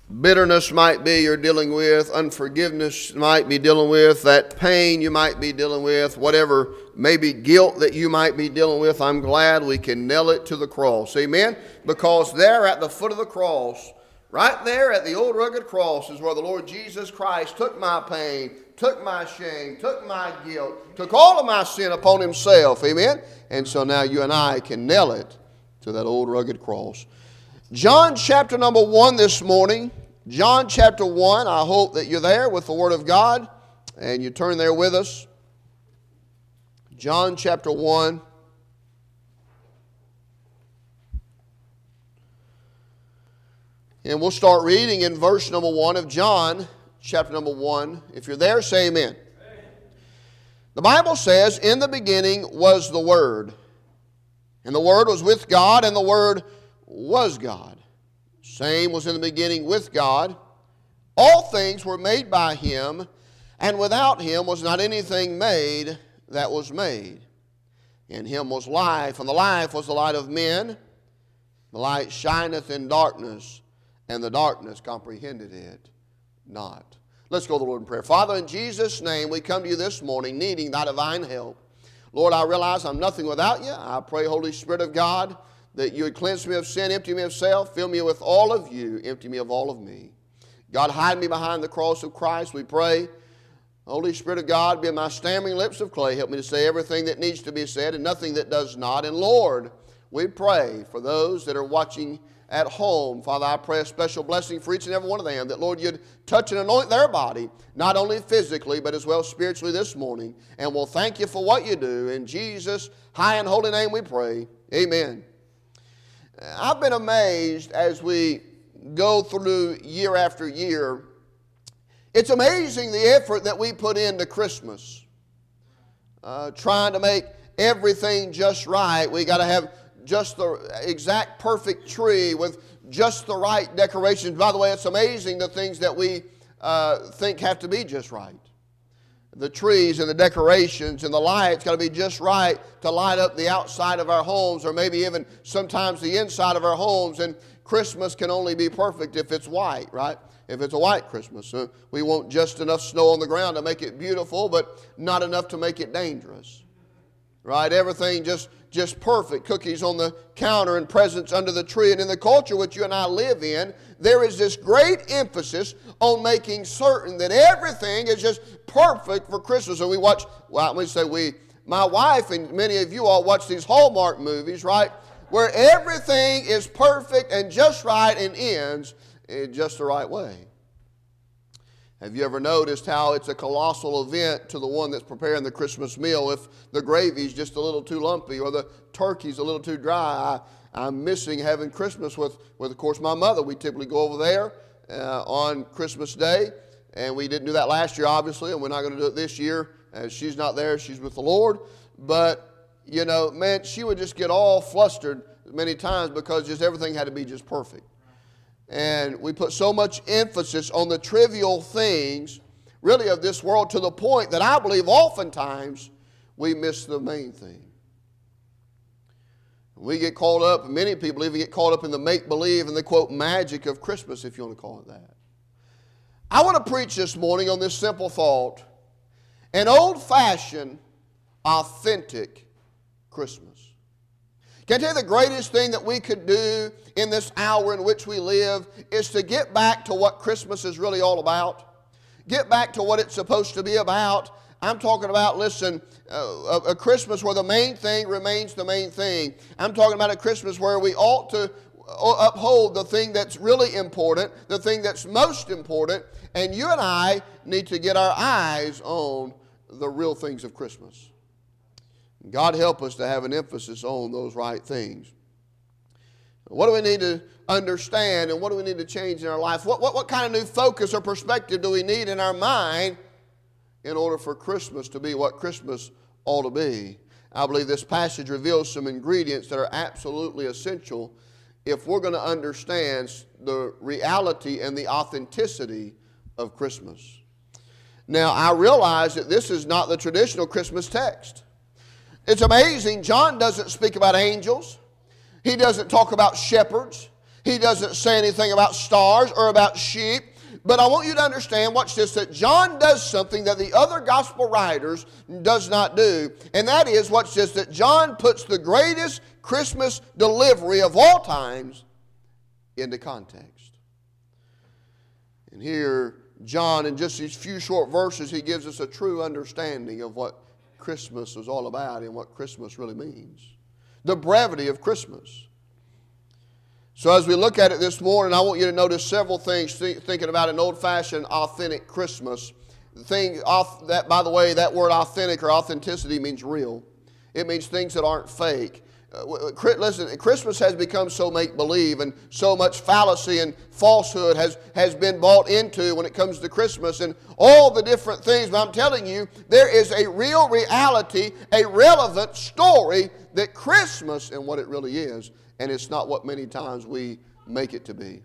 bitterness might be you're dealing with, unforgiveness might be dealing with, that pain you might be dealing with, whatever maybe guilt that you might be dealing with, I'm glad we can nail it to the cross. Amen? Because there at the foot of the cross, right there at the old rugged cross is where the Lord Jesus Christ took my pain, took my shame, took my guilt, took all of my sin upon himself. Amen? And so now you and I can nail it to that old rugged cross. John chapter number 1 this morning. John chapter 1. I hope that you're there with the Word of God and you turn there with us. John chapter 1. And we'll start reading in verse number 1 of John chapter number 1. If you're there, say amen. Amen. The Bible says, "In the beginning was the Word, and the Word was with God, and the Word was God. Same was in the beginning with God. All things were made by him, and without him was not anything made that was made. In him was life, and the life was the light of men. The light shineth in darkness, and the darkness comprehended it not." Let's go to the Lord in prayer. Father, in Jesus' name, we come to you this morning needing thy divine help. Lord, I realize I'm nothing without you. I pray, Holy Spirit of God, that you would cleanse me of sin, empty me of self, fill me with all of you, empty me of all of me. God, hide me behind the cross of Christ, we pray. Holy Spirit of God, be my stammering lips of clay. Help me to say everything that needs to be said and nothing that does not. And Lord, we pray for those that are watching at home. Father, I pray a special blessing for each and every one of them, that, Lord, you'd touch and anoint their body, not only physically, but as well spiritually this morning. And we'll thank you for what you do. In Jesus' high and holy name we pray. Amen. I've been amazed as we go through year after year. It's amazing the effort that we put into Christmas. Trying to make everything just right. We got to have just the exact perfect tree with just the right decorations. By the way, it's amazing the things that we think have to be just right. The trees and the decorations and the lights got to be just right to light up the outside of our homes, or maybe even sometimes the inside of our homes. And Christmas can only be perfect if it's white, right? If it's a white Christmas. We want just enough snow on the ground to make it beautiful, but not enough to make it dangerous. Right? Everything just perfect. Cookies on the counter and presents under the tree. And in the culture which you and I live in, there is this great emphasis on making certain that everything is just perfect for Christmas. And we watch, my wife and many of you all watch these Hallmark movies, right? Where everything is perfect and just right and ends in just the right way. Have you ever noticed how it's a colossal event to the one that's preparing the Christmas meal if the gravy's just a little too lumpy or the turkey's a little too dry? I'm missing having Christmas with of course, my mother. We typically go over there on Christmas Day, and we didn't do that last year, obviously, and we're not going to do it this year. She's not there. She's with the Lord. But, you know, man, she would just get all flustered many times because just everything had to be just perfect. And we put so much emphasis on the trivial things, really, of this world, to the point that I believe oftentimes we miss the main thing. We get caught up, many people even get caught up in the make-believe and the, quote, magic of Christmas, if you want to call it that. I want to preach this morning on this simple thought: an old-fashioned, authentic Christmas. Can I tell you the greatest thing that we could do in this hour in which we live is to get back to what Christmas is really all about? Get back to what it's supposed to be about. I'm talking about, listen, a Christmas where the main thing remains the main thing. I'm talking about a Christmas where we ought to uphold the thing that's really important, the thing that's most important, and you and I need to get our eyes on the real things of Christmas. God help us to have an emphasis on those right things. What do we need to understand, and what do we need to change in our life? What kind of new focus or perspective do we need in our mind in order for Christmas to be what Christmas ought to be? I believe this passage reveals some ingredients that are absolutely essential if we're going to understand the reality and the authenticity of Christmas. Now, I realize that this is not the traditional Christmas text. It's amazing. John doesn't speak about angels. He doesn't talk about shepherds. He doesn't say anything about stars or about sheep. But I want you to understand, watch this, that John does something that the other gospel writers does not do. And that is, watch this, that John puts the greatest Christmas delivery of all times into context. And here, John, in just these few short verses, he gives us a true understanding of what Christmas is all about and what Christmas really means. The brevity of Christmas. So as we look at it this morning, I want you to notice several things thinking about an old-fashioned, authentic Christmas. By the way, that word authentic or authenticity means real. It means things that aren't fake. Listen, Christmas has become so make-believe, and so much fallacy and falsehood has been bought into when it comes to Christmas and all the different things. But I'm telling you, there is a real reality, a relevant story that Christmas and what it really is. And it's not what many times we make it to be.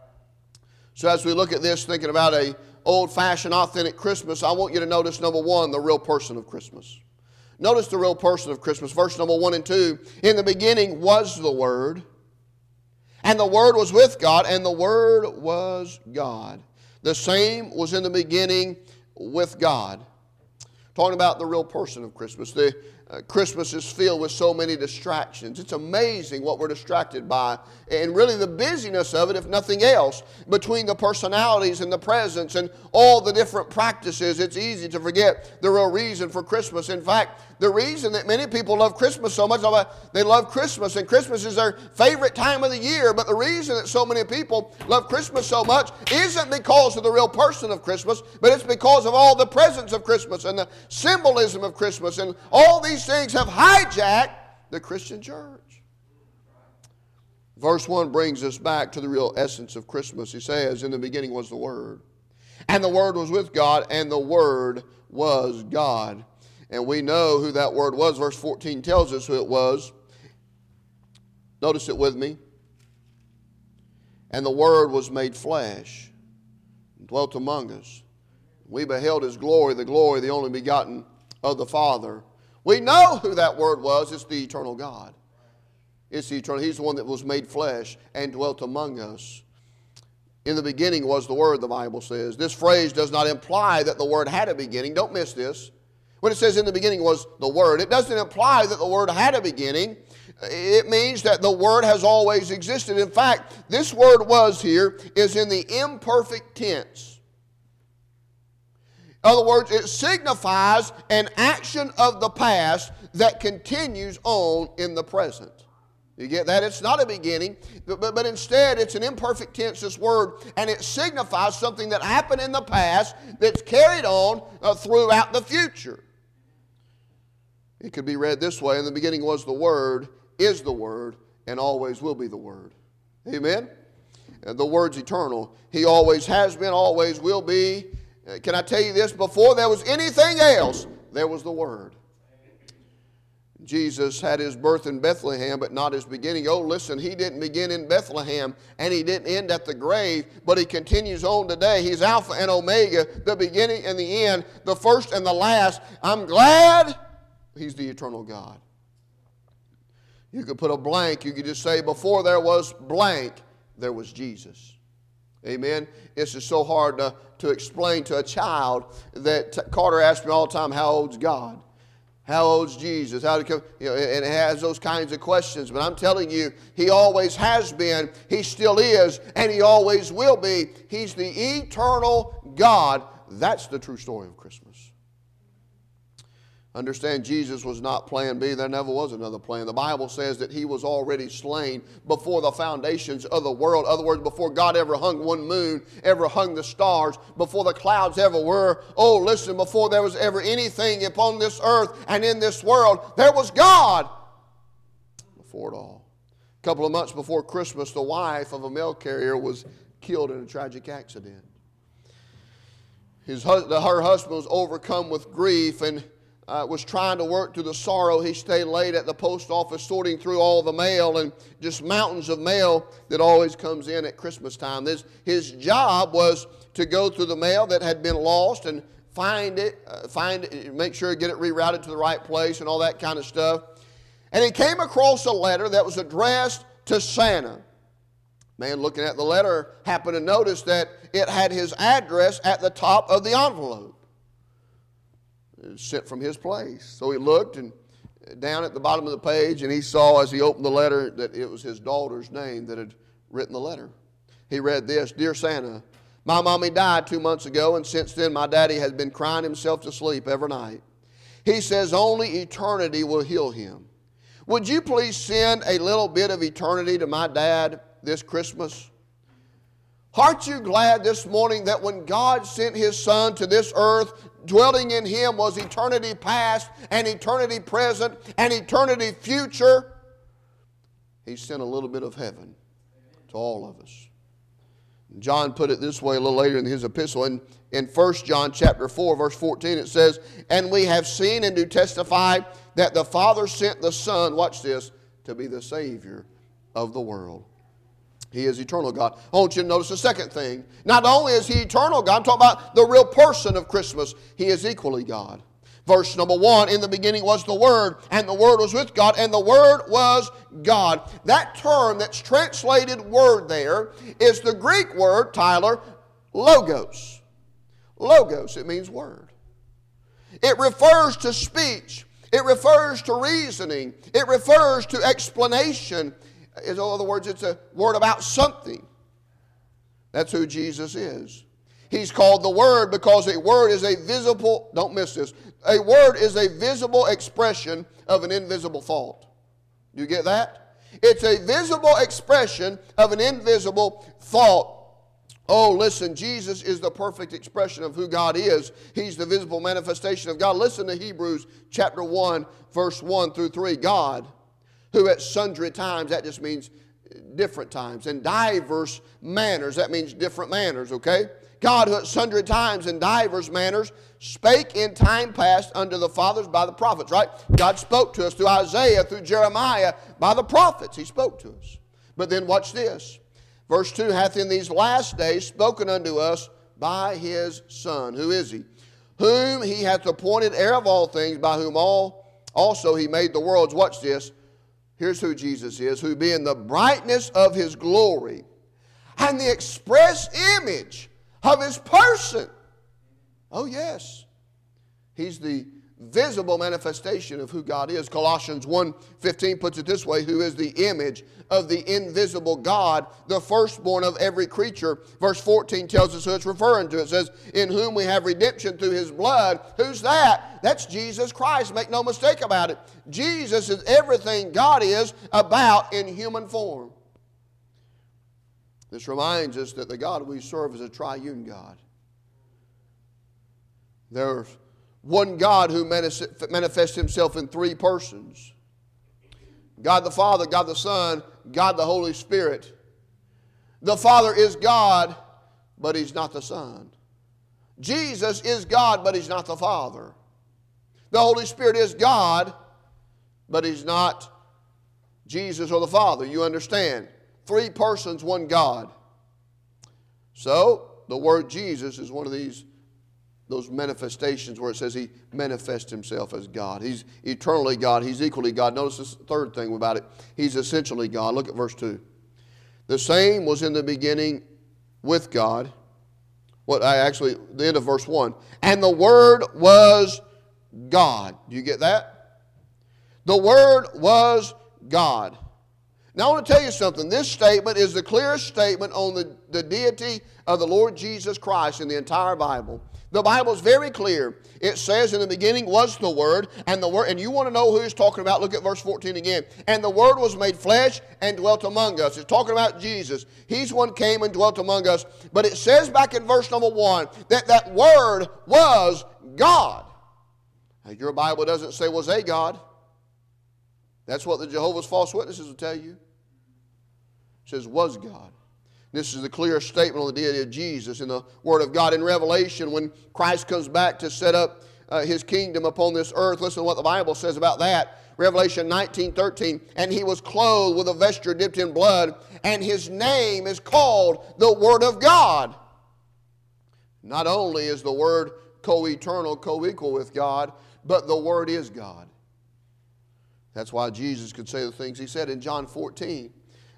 So as we look at this, thinking about an old-fashioned, authentic Christmas, I want you to notice, number one, the real person of Christmas. Notice the real person of Christmas. Verse number 1 and 2. In the beginning was the Word, and the Word was with God, and the Word was God. The same was in the beginning with God. Talking about the real person of Christmas. Christmas is filled with so many distractions. It's amazing what we're distracted by. And really the busyness of it, if nothing else, between the personalities and the presents and all the different practices, it's easy to forget the real reason for Christmas. In fact, the reason that many people love Christmas so much, they love Christmas, and Christmas is their favorite time of the year. But the reason that so many people love Christmas so much isn't because of the real person of Christmas, but it's because of all the presents of Christmas and the symbolism of Christmas. And all these things have hijacked the Christian church. Verse 1 brings us back to the real essence of Christmas. He says, in the beginning was the Word, and the Word was with God, and the Word was God. And we know who that Word was. Verse 14 tells us who it was. Notice it with me. And the Word was made flesh and dwelt among us. We beheld His glory, the only begotten of the Father. We know who that Word was. It's the eternal God. It's the eternal. He's the one that was made flesh and dwelt among us. In the beginning was the Word, the Bible says. This phrase does not imply that the Word had a beginning. Don't miss this. When it says in the beginning was the Word, it doesn't imply that the Word had a beginning. It means that the Word has always existed. In fact, this word was here is in the imperfect tense. In other words, it signifies an action of the past that continues on in the present. You get that? It's not a beginning, but instead it's an imperfect tense, this word, and it signifies something that happened in the past that's carried on throughout the future. It could be read this way: in the beginning was the Word, is the Word, and always will be the Word. Amen? And the Word's eternal. He always has been, always will be. Can I tell you this? Before there was anything else, there was the Word. Jesus had His birth in Bethlehem, but not His beginning. Oh, listen, He didn't begin in Bethlehem, and He didn't end at the grave, but He continues on today. He's Alpha and Omega, the beginning and the end, the first and the last. I'm glad He's the eternal God. You could put a blank. You could just say, before there was blank, there was Jesus. Amen? It's just so hard to explain to a child that Carter asks me all the time, how old's God? How old's Jesus? How did it come? And it has those kinds of questions. But I'm telling you, He always has been, He still is, and He always will be. He's the eternal God. That's the true story of Christmas. Understand, Jesus was not plan B. There never was another plan. The Bible says that He was already slain before the foundations of the world. In other words, before God ever hung one moon, ever hung the stars, before the clouds ever were. Oh, listen, before there was ever anything upon this earth and in this world, there was God before it all. A couple of months before Christmas, the wife of a mail carrier was killed in a tragic accident. Her husband was overcome with grief and was trying to work through the sorrow. He stayed late at the post office sorting through all the mail, and just mountains of mail that always comes in at Christmas time. His job was to go through the mail that had been lost and find it, make sure get it rerouted to the right place and all that kind of stuff. And he came across a letter that was addressed to Santa. Man looking at the letter happened to notice that it had his address at the top of the envelope. It was sent from his place. So he looked and down at the bottom of the page, and he saw as he opened the letter that it was his daughter's name that had written the letter. He read this: Dear Santa, my mommy died 2 months ago, and since then my daddy has been crying himself to sleep every night. He says only eternity will heal him. Would you please send a little bit of eternity to my dad this Christmas? Aren't you glad this morning that when God sent His Son to this earth, dwelling in Him was eternity past and eternity present and eternity future? He sent a little bit of heaven to all of us. John put it this way a little later in his epistle. In 1 John chapter 4, verse 14, it says, And we have seen and do testify that the Father sent the Son, watch this, to be the Savior of the world. He is eternal God. I want you to notice the second thing. Not only is He eternal God, I'm talking about the real person of Christmas. He is equally God. Verse number 1, in the beginning was the Word, and the Word was with God, and the Word was God. That term that's translated word there is the Greek word, Tyler, logos. Logos, it means word. It refers to speech. It refers to reasoning. It refers to explanation. In other words, it's a word about something. That's who Jesus is. He's called the Word because a word is a visible, don't miss this, a word is a visible expression of an invisible thought. Do you get that? It's a visible expression of an invisible thought. Oh, listen, Jesus is the perfect expression of who God is. He's the visible manifestation of God. Listen to Hebrews chapter 1, verse 1 through 3. God, who at sundry times, that just means different times, and divers manners, that means different manners, okay? God, who at sundry times and divers manners spake in time past unto the fathers by the prophets, right? God spoke to us through Isaiah, through Jeremiah, by the prophets. He spoke to us. But then watch this. Verse 2, hath in these last days spoken unto us by His Son. Who is He? Whom He hath appointed heir of all things, by whom also He made the worlds. Watch this. Here's who Jesus is, who being the brightness of His glory and the express image of His person. Oh yes. He's the visible manifestation of who God is. Colossians 1:15 puts it this way, who is the image of the invisible God, the firstborn of every creature. Verse 14 tells us who it's referring to. It says, in whom we have redemption through His blood. Who's that? That's Jesus Christ. Make no mistake about it. Jesus is everything God is about in human form. This reminds us that the God we serve is a triune God. There's one God who manifests Himself in three persons. God the Father, God the Son, God the Holy Spirit. The Father is God, but He's not the Son. Jesus is God, but He's not the Father. The Holy Spirit is God, but He's not Jesus or the Father. You understand? Three persons, one God. So, the word Jesus is one of those manifestations where it says He manifests Himself as God. He's eternally God. He's equally God. Notice this third thing about it. He's essentially God. Look at verse 2. The same was in the beginning with God. The end of verse 1. And the Word was God. Do you get that? The Word was God. Now I want to tell you something. This statement is the clearest statement on the deity of the Lord Jesus Christ in the entire Bible. The Bible is very clear. It says in the beginning was the Word, and you want to know who He's talking about, look at verse 14 again. And the Word was made flesh and dwelt among us. It's talking about Jesus. He's one came and dwelt among us. But it says back in verse number 1 that Word was God. Now, your Bible doesn't say was a God. That's what the Jehovah's false witnesses will tell you. It says was God. This is the clear statement on the deity of Jesus in the Word of God. In Revelation, when Christ comes back to set up His kingdom upon this earth, listen to what the Bible says about that. Revelation 19:13, and He was clothed with a vesture dipped in blood, and His name is called the Word of God. Not only is the Word co-eternal, co-equal with God, but the Word is God. That's why Jesus could say the things He said in John 14.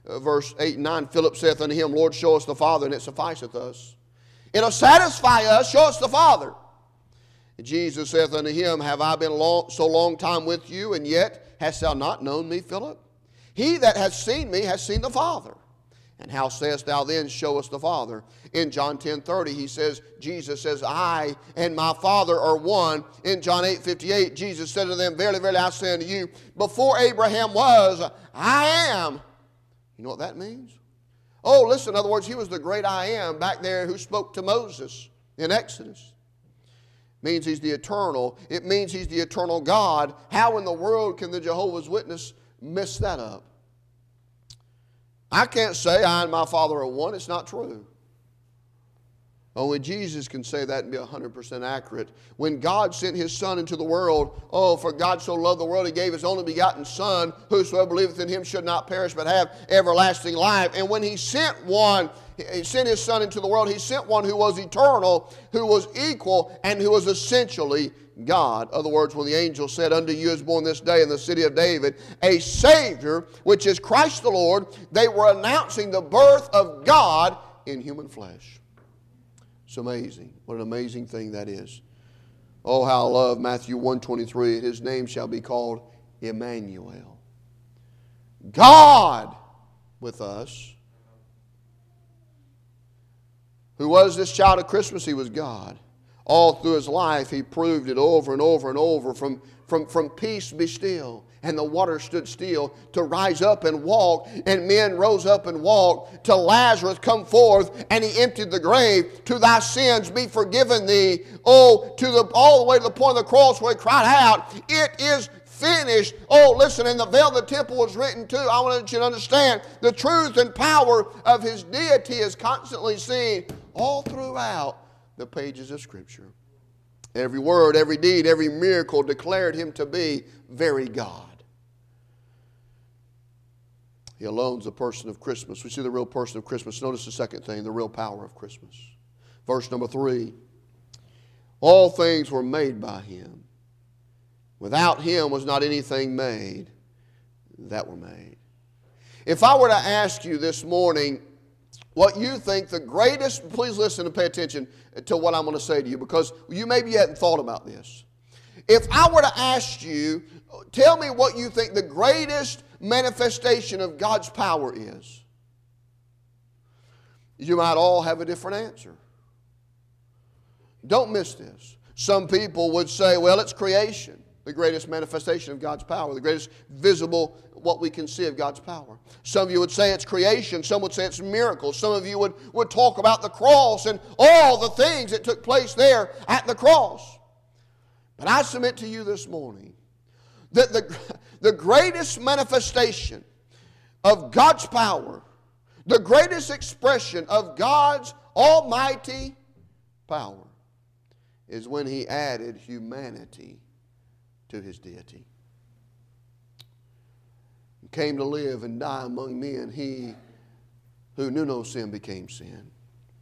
verse 8 and 9, Philip saith unto him, Lord, show us the Father, and it sufficeth us. It'll satisfy us, show us the Father. And Jesus saith unto him, Have I been so long time with you, and yet hast thou not known me, Philip? He that hath seen me hath seen the Father. And how sayest thou then, show us the Father? In John 10:30, Jesus says, I and my Father are one. In John 8:58, Jesus said to them, Verily, verily, I say unto you, before Abraham was, I am. You know what that means? Oh, listen, in other words, he was the great I am back there who spoke to Moses in Exodus. It means he's the eternal. It means he's the eternal God. How in the world can the Jehovah's Witness mess that up? I can't say I and my Father are one. It's not true. Only Jesus can say that and be 100% accurate. When God sent His Son into the world, for God so loved the world, He gave His only begotten Son, whosoever believeth in Him should not perish but have everlasting life. And when He sent His Son into the world, He sent one who was eternal, who was equal, and who was essentially God. In other words, when the angel said, Unto you is born this day in the city of David a Savior, which is Christ the Lord, they were announcing the birth of God in human flesh. It's amazing. What an amazing thing that is. Oh, how I love Matthew 1:23. His name shall be called Emmanuel. God with us. Who was this child of Christmas? He was God. All through His life, He proved it over and over and over. From peace be still, and the water stood still, to rise up and walk, and men rose up and walked, to Lazarus come forth, and He emptied the grave, to thy sins be forgiven thee. Oh, all the way to the point of the cross where He cried out, it is finished. Oh, listen, in the veil of the temple was written too. I want you to understand the truth and power of His deity is constantly seen all throughout the pages of Scripture. Every word, every deed, every miracle declared Him to be very God. He alone's the person of Christmas. We see the real person of Christmas. Notice the second thing, the real power of Christmas. Verse number 3. All things were made by Him. Without Him was not anything made that were made. If I were to ask you this morning what you think the greatest, please listen and pay attention to what I'm going to say to you, because you maybe hadn't thought about this. If I were to ask you, tell me what you think the greatest manifestation of God's power is, you might all have a different answer. Don't miss this. Some people would say, well, it's creation, the greatest manifestation of God's power, the greatest visible, what we can see of God's power. Some of you would say it's creation. Some would say it's miracles. Some of you would talk about the cross and all the things that took place there at the cross. But I submit to you this morning that the greatest manifestation of God's power, the greatest expression of God's almighty power, is when He added humanity to His deity. He came to live and die among men. He who knew no sin became sin.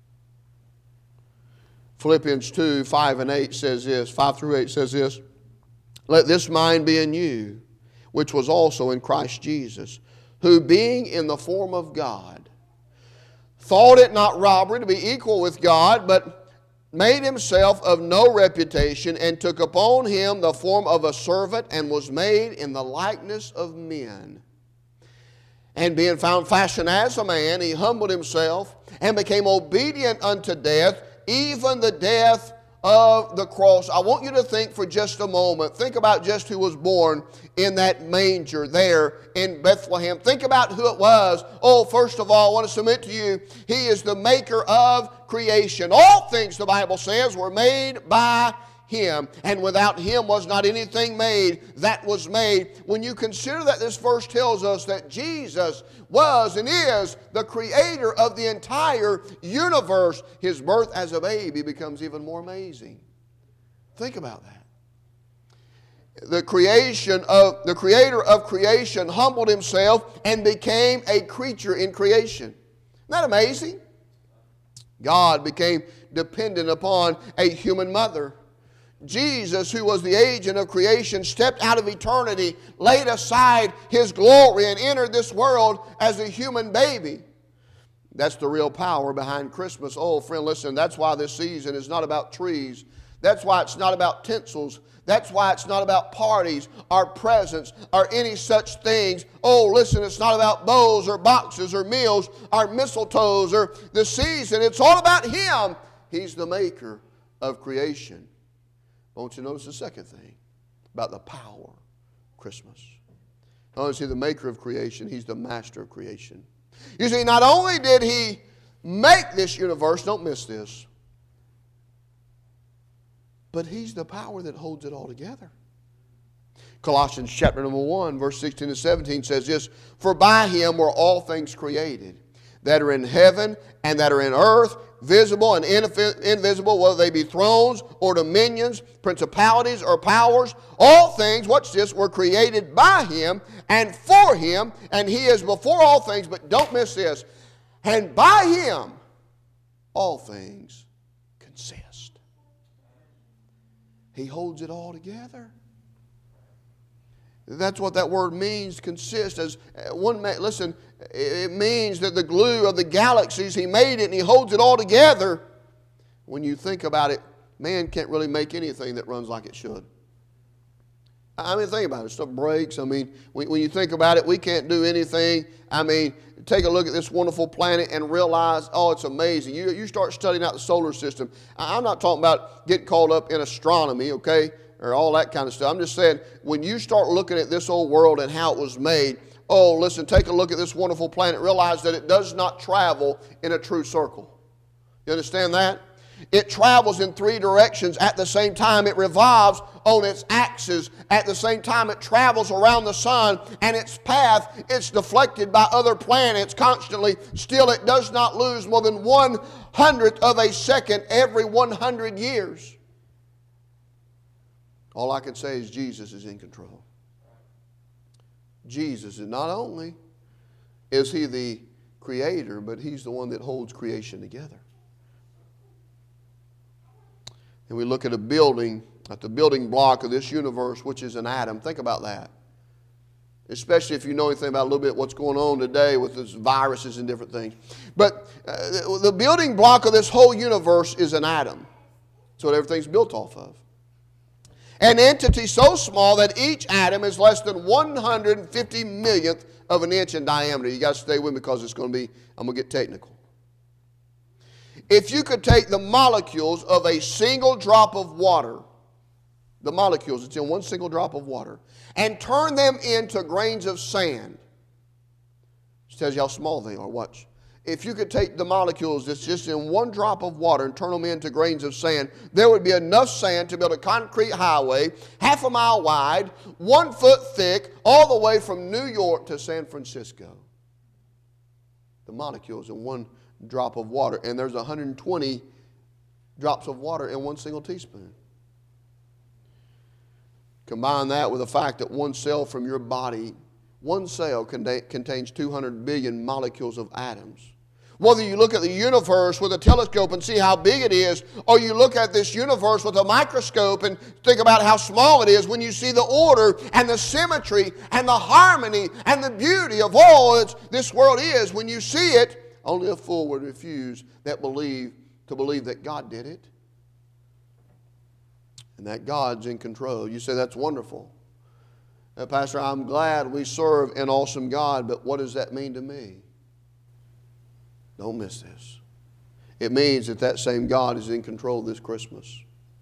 Philippians 2, 5 and 8 says this, 5 through 8 says this, Let this mind be in you, which was also in Christ Jesus, who being in the form of God, thought it not robbery to be equal with God, but made Himself of no reputation, and took upon Him the form of a servant, and was made in the likeness of men. And being found fashioned as a man, He humbled Himself, and became obedient unto death, even the death of the cross. I want you to think for just a moment. Think about just who was born in that manger there in Bethlehem. Think about who it was. Oh, first of all, I want to submit to you, He is the maker of creation. All things, the Bible says, were made by Him, and without Him was not anything made that was made. When you consider that this verse tells us that Jesus was and is the creator of the entire universe, His birth as a baby becomes even more amazing. Think about that. The creator of creation humbled Himself and became a creature in creation. Isn't that amazing? God became dependent upon a human mother Jesus, who was the agent of creation, stepped out of eternity, laid aside His glory, and entered this world as a human baby. That's the real power behind Christmas. Oh, friend, listen, that's why this season is not about trees. That's why it's not about tinsels. That's why it's not about parties or presents or any such things. Oh, listen, it's not about bows or boxes or meals or mistletoes or the season. It's all about Him. He's the maker of creation. I want you to notice the second thing about the power of Christmas. Not only is He the maker of creation, He's the master of creation. You see, not only did He make this universe, don't miss this, but He's the power that holds it all together. Colossians chapter number 1, verse 16 and 17 says this, "For by Him were all things created, that are in heaven and that are in earth, visible and invisible, whether they be thrones or dominions, principalities or powers. All things," watch this, "were created by Him and for Him, and He is before all things," but don't miss this, "and by Him all things consist." He holds it all together. That's what that word means, consist. As one man, listen, it means that the glue of the galaxies, He made it and He holds it all together. When you think about it, man can't really make anything that runs like it should. I mean, think about it. Stuff breaks. I mean, when you think about it, we can't do anything. I mean, take a look at this wonderful planet and realize, oh, it's amazing. You start studying out the solar system. I'm not talking about getting caught up in astronomy, okay, or all that kind of stuff. I'm just saying, when you start looking at this old world and how it was made, oh, listen, take a look at this wonderful planet. Realize that it does not travel in a true circle. You understand that? It travels in three directions at the same time. It revolves on its axis. At the same time, it travels around the sun, and its path, it's deflected by other planets constantly. Still, it does not lose more than 1/100th of a second every 100 years. All I can say is Jesus is in control. Jesus is not only is He the creator, but He's the one that holds creation together. And we look at at the building block of this universe, which is an atom. Think about that. Especially if you know anything about a little bit what's going on today with this viruses and different things. But the building block of this whole universe is an atom. That's what everything's built off of. An entity so small that each atom is less than 150 millionth of an inch in diameter. You got to stay with me because I'm going to get technical. If you could take the molecules of a single drop of water, the molecules, it's in one single drop of water, and turn them into grains of sand, which tells you how small they are. Watch. If you could take the molecules that's just in one drop of water and turn them into grains of sand, there would be enough sand to build a concrete highway 1/2 mile wide, 1 foot thick, all the way from New York to San Francisco. The molecules in one drop of water, and there's 120 drops of water in one single teaspoon. Combine that with the fact that one cell from your body, one cell contains 200 billion molecules of atoms. Whether you look at the universe with a telescope and see how big it is, or you look at this universe with a microscope and think about how small it is, when you see the order and the symmetry and the harmony and the beauty of all this world is, when you see it, only a fool would refuse to believe that God did it and that God's in control. You say, that's wonderful. Pastor, I'm glad we serve an awesome God, but what does that mean to me? Don't miss this. It means that same God is in control this Christmas.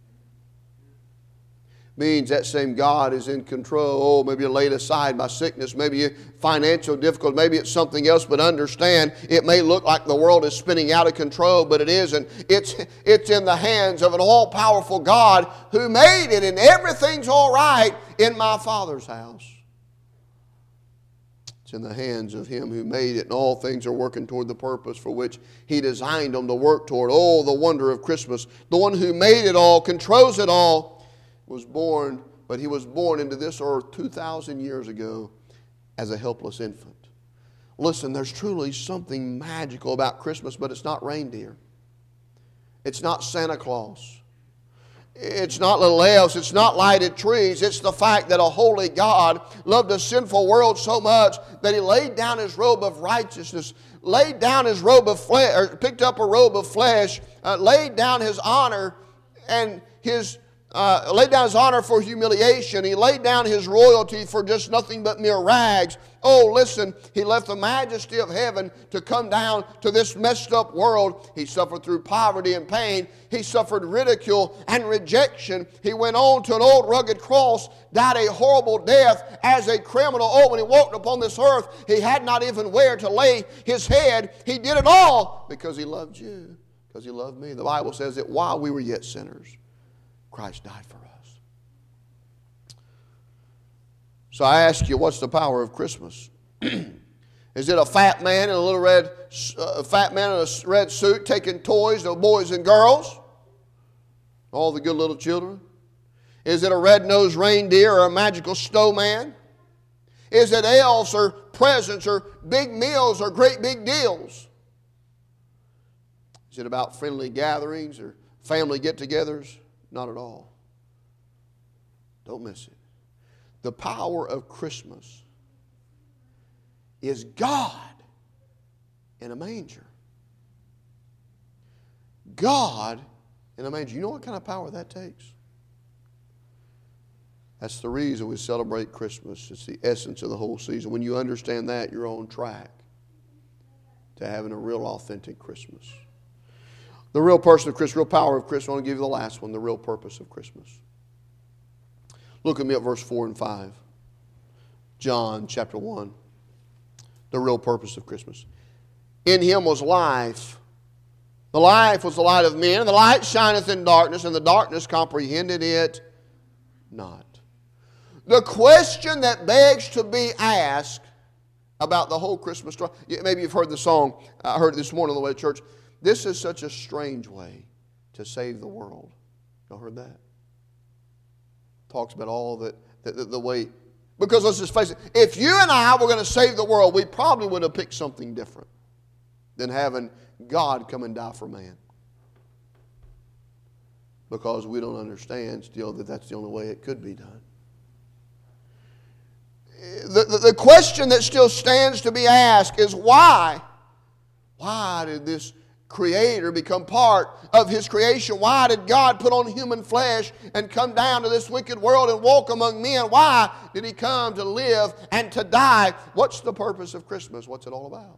Means that same God is in control. Oh, maybe you're laid aside by sickness, maybe financial difficulty, maybe it's something else, but understand it may look like the world is spinning out of control, but it isn't. It's in the hands of an all-powerful God who made it, and everything's all right in my Father's house. It's in the hands of Him who made it, and all things are working toward the purpose for which He designed them to work toward. Oh, the wonder of Christmas. The one who made it all, controls it all, was born, but He was born into this earth 2,000 years ago as a helpless infant. Listen, there's truly something magical about Christmas, but it's not reindeer. It's not Santa Claus. It's not little elves. It's not lighted trees. It's the fact that a holy God loved a sinful world so much that He laid down His robe of righteousness, laid down His robe of flesh, or picked up a robe of flesh, laid down His honor and laid down His honor for humiliation. He laid down His royalty for just nothing but mere rags. Oh, listen, He left the majesty of heaven to come down to this messed up world. He suffered through poverty and pain. He suffered ridicule and rejection. He went on to an old rugged cross, died a horrible death as a criminal. Oh, when He walked upon this earth, He had not even where to lay His head. He did it all because He loved you, because He loved me. The Bible says that while we were yet sinners, Christ died for us. So I ask you, what's the power of Christmas? Is it a fat man in a red suit taking toys to boys and girls? All the good little children? Is it a red-nosed reindeer or a magical snowman? Is it elves or presents or big meals or great big deals? Is it about friendly gatherings or family get-togethers? Not at all. Don't miss it. The power of Christmas is God in a manger. God in a manger. You know what kind of power that takes? That's the reason we celebrate Christmas. It's the essence of the whole season. When you understand that, you're on track to having a real authentic Christmas. The real person of Christmas, real power of Christmas. I want to give you the last one, the real purpose of Christmas. Look at me at verse 4 and 5. John chapter 1. The real purpose of Christmas. In Him was life. The life was the light of men, and the light shineth in darkness, and the darkness comprehended it not. The question that begs to be asked about the whole Christmas story. Maybe you've heard the song. I heard it this morning on the way to church. This is such a strange way to save the world. Y'all heard that? Talks about all the way. Because let's just face it, if you and I were going to save the world, we probably would have picked something different than having God come and die for man. Because we don't understand still that that's the only way it could be done. The question that still stands to be asked is why? Why did this Creator become part of His creation? Why did God put on human flesh and come down to this wicked world and walk among men? Why did He come to live and to die? What's the purpose of Christmas? What's it all about?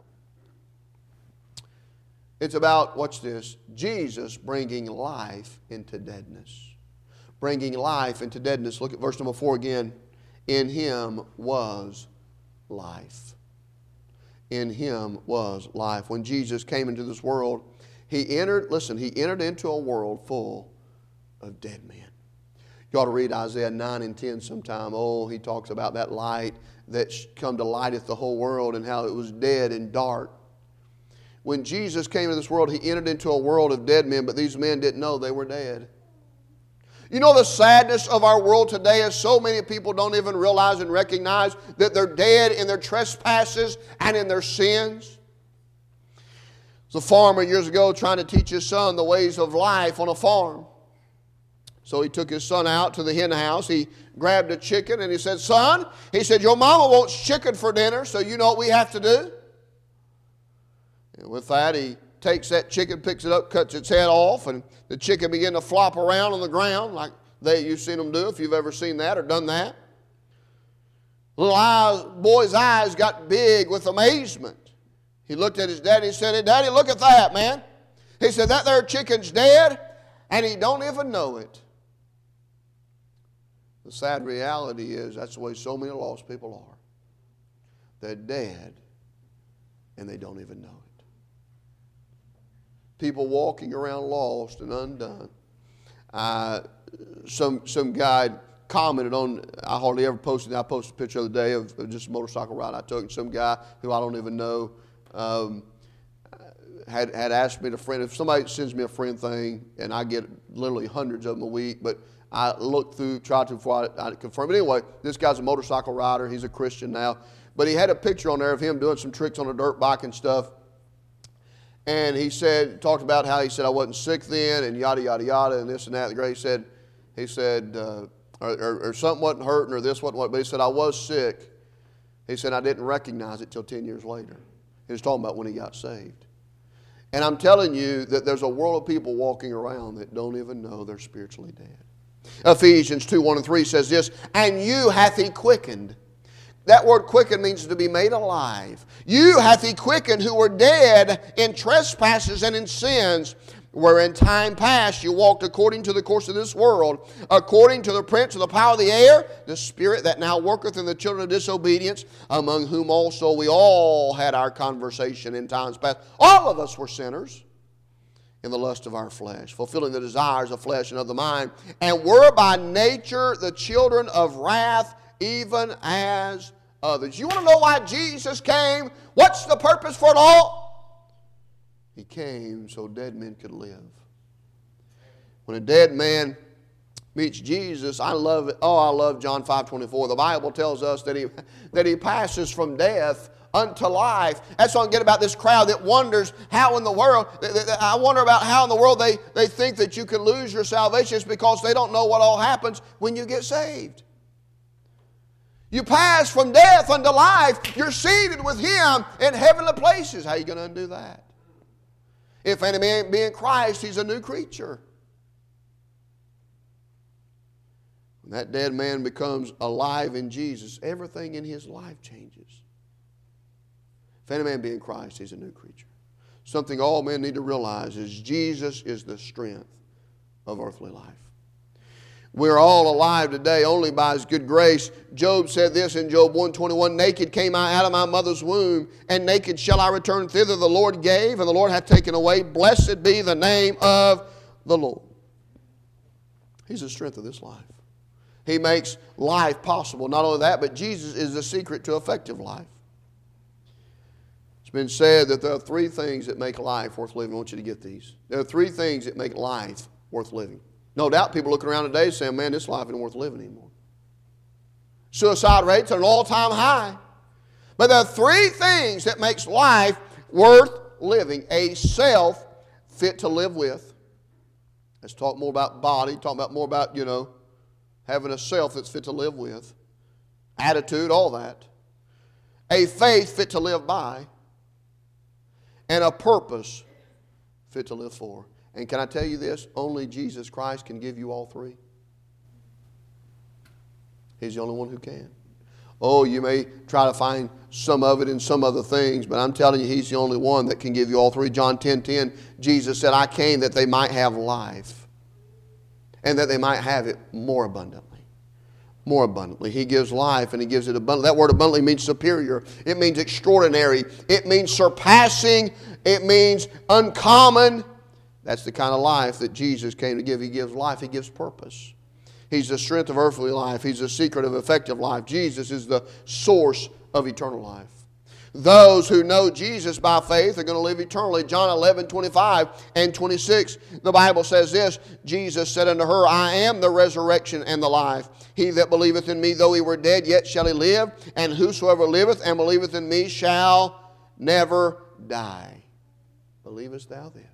It's about, watch this, Jesus bringing life into deadness. Bringing life into deadness. Look at verse number 4 again. In Him was life. In Him was life. When Jesus came into this world, He entered into a world full of dead men. You ought to read Isaiah 9 and 10 sometime. Oh, he talks about that light that come to lighteth the whole world and how it was dead and dark. When Jesus came into this world, He entered into a world of dead men, but these men didn't know they were dead. You know the sadness of our world today is so many people don't even realize and recognize that they're dead in their trespasses and in their sins. There's a farmer years ago trying to teach his son the ways of life on a farm. So he took his son out to the hen house. He grabbed a chicken and he said, "Son," he said, "your mama wants chicken for dinner, so you know what we have to do?" And with that, he takes that chicken, picks it up, cuts its head off, and the chicken began to flop around on the ground like you've seen them do if you've ever seen that or done that. Boy's eyes got big with amazement. He looked at his daddy and said, "Hey, Daddy, look at that, man." He said, "That there chicken's dead, and he don't even know it." The sad reality is that's the way so many lost people are. They're dead, and they don't even know it. People walking around lost and undone. Some guy commented on, I hardly ever posted, I posted a picture the other day of just a motorcycle ride I took, and some guy who I don't even know had asked me to friend. If somebody sends me a friend thing, and I get literally hundreds of them a week, but I look through, try to before I confirm. But anyway, this guy's a motorcycle rider. He's a Christian now. But he had a picture on there of him doing some tricks on a dirt bike and stuff. And he talked about how he said, "I wasn't sick then," and yada, yada, yada, and this and that. The great said, He said, or something wasn't hurting or this wasn't what, but he said, I was sick. He said, I didn't recognize it till 10 years later. He was talking about when he got saved. And I'm telling you that there's a world of people walking around that don't even know they're spiritually dead. Ephesians 2:1-3 says this, and you hath he quickened. That word quickened means to be made alive. You hath he quickened who were dead in trespasses and in sins, where in time past you walked according to the course of this world, according to the prince of the power of the air, the spirit that now worketh in the children of disobedience, among whom also we all had our conversation in times past. All of us were sinners in the lust of our flesh, fulfilling the desires of flesh and of the mind, and were by nature the children of wrath, even as others. You want to know why Jesus came? What's the purpose for it all? He came so dead men could live. When a dead man meets Jesus, I love it. Oh, I love John 5:24. The Bible tells us that he passes from death unto life. That's what I get about this crowd that wonders how in the world, I wonder about how in the world they think that you can lose your salvation. It's because they don't know what all happens when you get saved. You pass from death unto life. You're seated with Him in heavenly places. How are you going to undo that? If any man be in Christ, he's a new creature. When that dead man becomes alive in Jesus, everything in his life changes. If any man be in Christ, he's a new creature. Something all men need to realize is Jesus is the strength of earthly life. We're all alive today only by His good grace. Job said this in Job 1:21, naked came I out of my mother's womb, and naked shall I return thither. The Lord gave, and the Lord hath taken away. Blessed be the name of the Lord. He's the strength of this life. He makes life possible. Not only that, but Jesus is the secret to effective life. It's been said that there are three things that make life worth living. I want you to get these. There are three things that make life worth living. No doubt people looking around today saying, man, this life isn't worth living anymore. Suicide rates are an all-time high. But there are three things that makes life worth living. A self fit to live with. Let's talk more about body. Talk about more about, having a self that's fit to live with. Attitude, all that. A faith fit to live by. And a purpose fit to live for. And can I tell you this? Only Jesus Christ can give you all three. He's the only one who can. Oh, you may try to find some of it in some other things, but I'm telling you, He's the only one that can give you all three. John 10:10, Jesus said, I came that they might have life, and that they might have it more abundantly. More abundantly. He gives life, and He gives it abundantly. That word abundantly means superior. It means extraordinary. It means surpassing. It means uncommon. That's the kind of life that Jesus came to give. He gives life. He gives purpose. He's the strength of earthly life. He's the secret of effective life. Jesus is the source of eternal life. Those who know Jesus by faith are going to live eternally. John 11:25 and 26, the Bible says this, Jesus said unto her, I am the resurrection and the life. He that believeth in me, though he were dead, yet shall he live. And whosoever liveth and believeth in me shall never die. Believest thou this?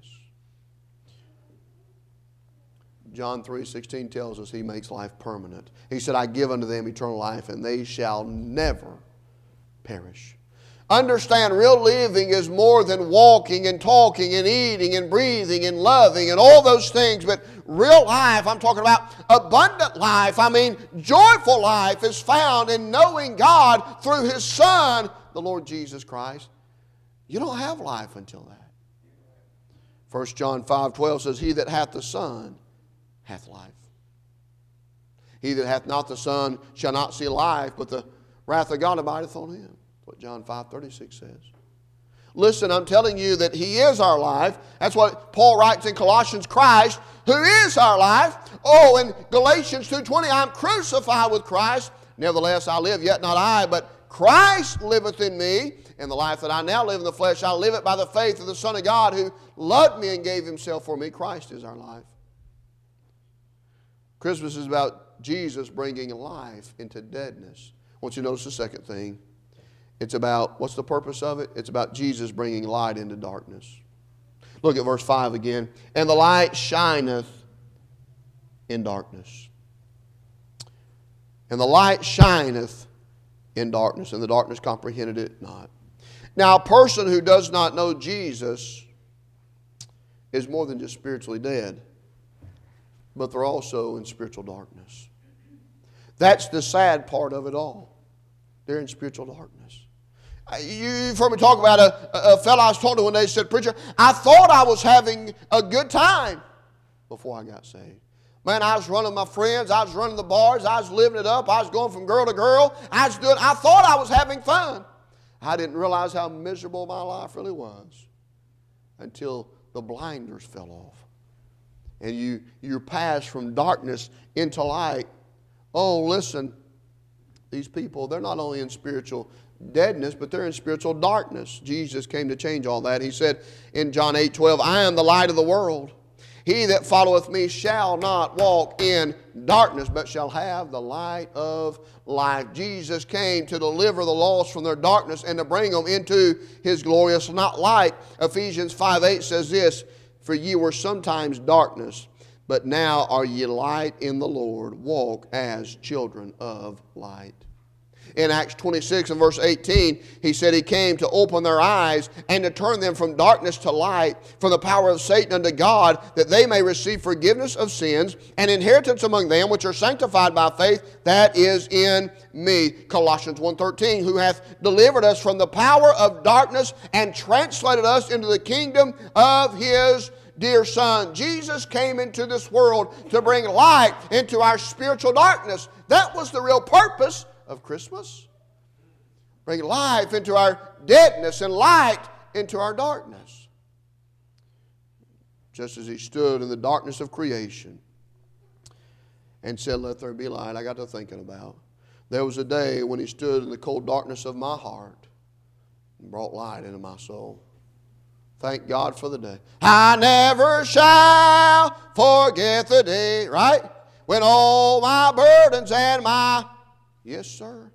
John 3:16 tells us He makes life permanent. He said, I give unto them eternal life, and they shall never perish. Understand, real living is more than walking and talking and eating and breathing and loving and all those things. But real life, I'm talking about abundant life. Joyful life is found in knowing God through His Son, the Lord Jesus Christ. You don't have life until that. 1 John 5:12 says, He that hath the Son hath life. He that hath not the Son shall not see life, but the wrath of God abideth on him. That's what John 5:36 says. Listen, I'm telling you that He is our life. That's what Paul writes in Colossians, Christ, who is our life. Oh, in Galatians 2:20, I'm crucified with Christ. Nevertheless, I live, yet not I, but Christ liveth in me. And the life that I now live in the flesh, I live it by the faith of the Son of God who loved me and gave Himself for me. Christ is our life. Christmas is about Jesus bringing life into deadness. I want you to notice the second thing. It's about, what's the purpose of it? It's about Jesus bringing light into darkness. Look at verse 5 again. And the light shineth in darkness. And the light shineth in darkness, and the darkness comprehended it not. Now, a person who does not know Jesus is more than just spiritually dead, but they're also in spiritual darkness. That's the sad part of it all. They're in spiritual darkness. You've heard me talk about a fellow I was talking to one day. He said, "Preacher, I thought I was having a good time before I got saved. Man, I was running my friends. I was running the bars. I was living it up. I was going from girl to girl. I thought I was having fun. I didn't realize how miserable my life really was until the blinders fell off. And you pass from darkness into light. Oh, listen, these people, they're not only in spiritual deadness, but they're in spiritual darkness. Jesus came to change all that. He said in John 8:12, I am the light of the world. He that followeth me shall not walk in darkness, but shall have the light of life. Jesus came to deliver the lost from their darkness and to bring them into His glorious light. Ephesians 5:8 says this, for ye were sometimes darkness, but now are ye light in the Lord. Walk as children of light. In Acts 26 and verse 18, he said he came to open their eyes and to turn them from darkness to light, from the power of Satan unto God, that they may receive forgiveness of sins and inheritance among them which are sanctified by faith that is in me. Colossians 1:13, who hath delivered us from the power of darkness and translated us into the kingdom of His dear Son. Jesus came into this world to bring light into our spiritual darkness. That was the real purpose of Christmas. Bring life into our deadness and light into our darkness. Just as He stood in the darkness of creation and said, let there be light, I got to thinking about, there was a day when He stood in the cold darkness of my heart and brought light into my soul. Thank God for the day. I never shall forget the day, right? When all my burdens and my... Yes, sir.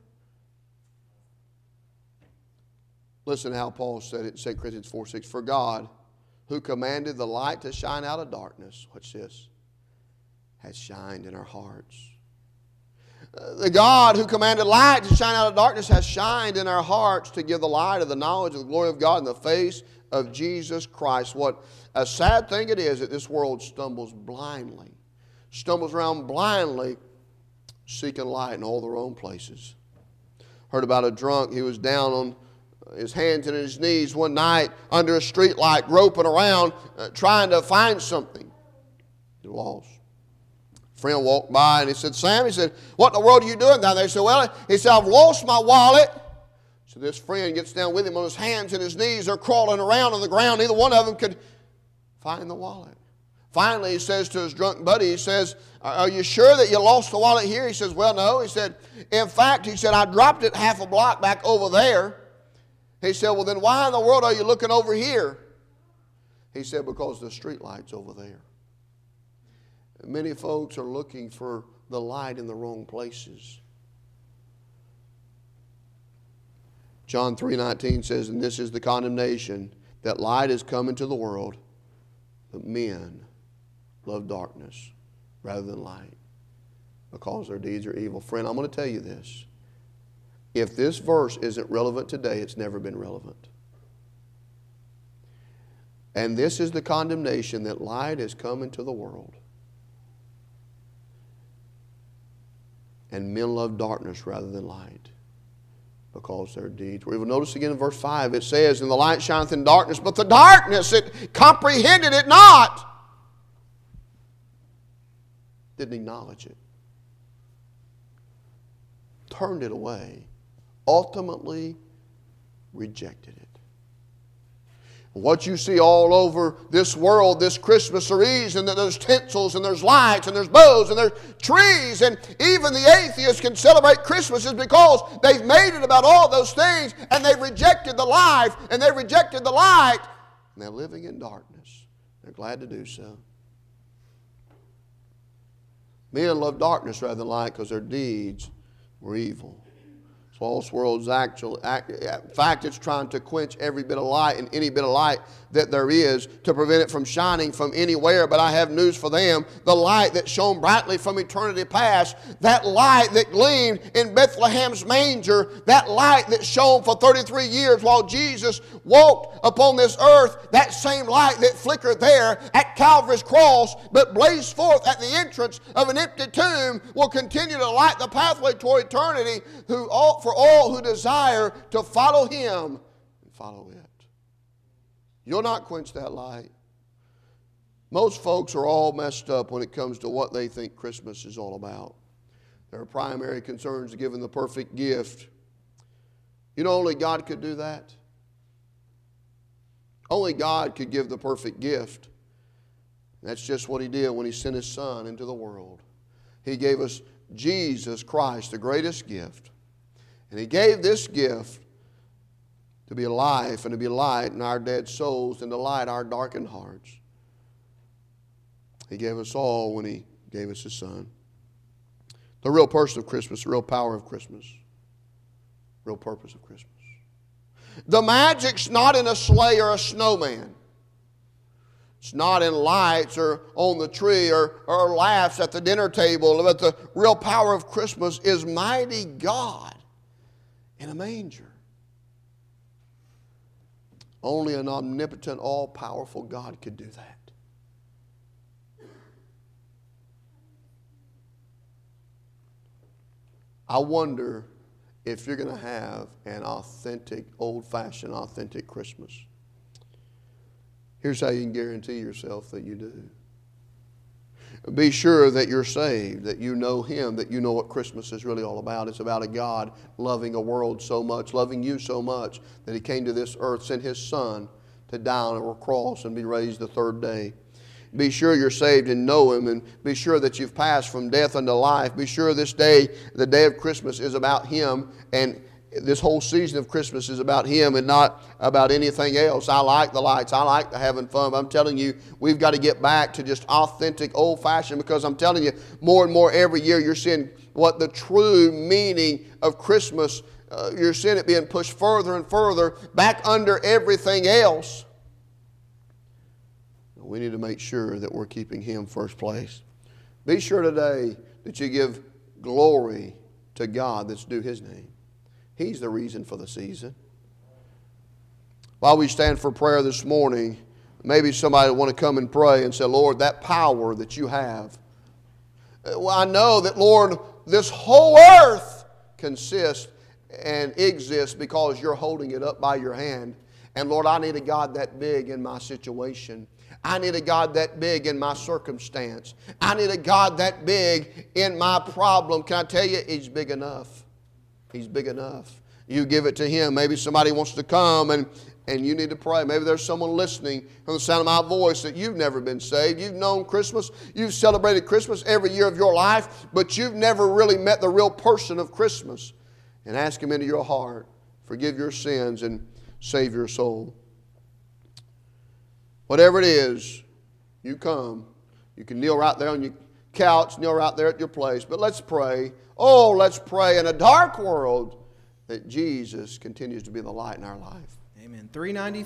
Listen how Paul said it in 2 Corinthians 4:6. For God, who commanded the light to shine out of darkness, what's this? Has shined in our hearts. The God who commanded light to shine out of darkness has shined in our hearts to give the light of the knowledge of the glory of God in the face of Jesus Christ. What a sad thing it is that this world stumbles around blindly, seeking light in all the wrong places. Heard about a drunk. He was down on his hands and his knees one night under a street light, groping around, trying to find something. He lost. A friend walked by and he said, Sam, he said, what in the world are you doing down there? He said, well, he said, I've lost my wallet. So this friend gets down with him on his hands and his knees. They're crawling around on the ground. Neither one of them could find the wallet. Finally, he says to his drunk buddy, he says, are you sure that you lost the wallet here? He says, well, no. He said, in fact, he said, I dropped it half a block back over there. He said, well, then why in the world are you looking over here? He said, because the street light's over there. Many folks are looking for the light in the wrong places. John 3:19 says, and this is the condemnation, that light is come into the world, but men love darkness rather than light, because their deeds are evil. Friend, I'm going to tell you this. If this verse isn't relevant today, it's never been relevant. And this is the condemnation, that light has come into the world, and men love darkness rather than light, because their deeds were evil. Notice again in verse 5, it says, and the light shineth in darkness, but the darkness, it comprehended it not. Didn't acknowledge it. Turned it away. Ultimately rejected it. What you see all over this world this Christmas season, that there's tinsels and there's lights and there's bows and there's trees, and even the atheists can celebrate Christmas, is because they've made it about all those things, and they've rejected the life and they've rejected the light, and they're living in darkness. They're glad to do so. Men love darkness rather than light because their deeds were evil. False world's in fact, it's trying to quench every bit of light and any bit of light that there is to prevent it from shining from anywhere. But I have news for them. The light that shone brightly from eternity past, that light that gleamed in Bethlehem's manger, that light that shone for 33 years while Jesus walked upon this earth, that same light that flickered there at Calvary's cross but blazed forth at the entrance of an empty tomb will continue to light the pathway toward eternity for all who desire to follow Him and follow it. You'll not quench that light. Most folks are all messed up when it comes to what they think Christmas is all about. Their primary concern is giving the perfect gift. You know, only God could do that. Only God could give the perfect gift. That's just what He did when He sent His Son into the world. He gave us Jesus Christ, the greatest gift. And He gave this gift to be life and to be light in our dead souls and to light our darkened hearts. He gave us all when He gave us His Son. The real person of Christmas, the real power of Christmas, real purpose of Christmas. The magic's not in a sleigh or a snowman. It's not in lights or on the tree or laughs at the dinner table. But the real power of Christmas is mighty God in a manger. Only an omnipotent, all-powerful God could do that. I wonder if you're going to have an authentic, old-fashioned, authentic Christmas. Here's how you can guarantee yourself that you do. Be sure that you're saved, that you know Him, that you know what Christmas is really all about. It's about a God loving a world so much, loving you so much, that He came to this earth, sent His Son to die on a cross and be raised the third day. Be sure you're saved and know Him, and be sure that you've passed from death unto life. Be sure this day, the day of Christmas, is about Him, and this whole season of Christmas is about Him and not about anything else. I like the lights. I like the having fun. But I'm telling you, we've got to get back to just authentic, old-fashioned, because I'm telling you, more and more every year you're seeing what the true meaning of Christmas, you're seeing it being pushed further and further back under everything else. We need to make sure that we're keeping Him first place. Be sure today that you give glory to God that's due His name. He's the reason for the season. While we stand for prayer this morning, maybe somebody will want to come and pray and say, Lord, that power that you have. Well, I know that, Lord, this whole earth consists and exists because you're holding it up by your hand. And Lord, I need a God that big in my situation. I need a God that big in my circumstance. I need a God that big in my problem. Can I tell you, He's big enough. He's big enough. You give it to Him. Maybe somebody wants to come and you need to pray. Maybe there's someone listening from the sound of my voice that you've never been saved. You've known Christmas. You've celebrated Christmas every year of your life, but you've never really met the real person of Christmas. And ask Him into your heart. Forgive your sins and save your soul. Whatever it is, you come. You can kneel right there on your couch, kneel right there at your place. But let's pray. Oh, let's pray in a dark world that Jesus continues to be the light in our life. Amen. 395.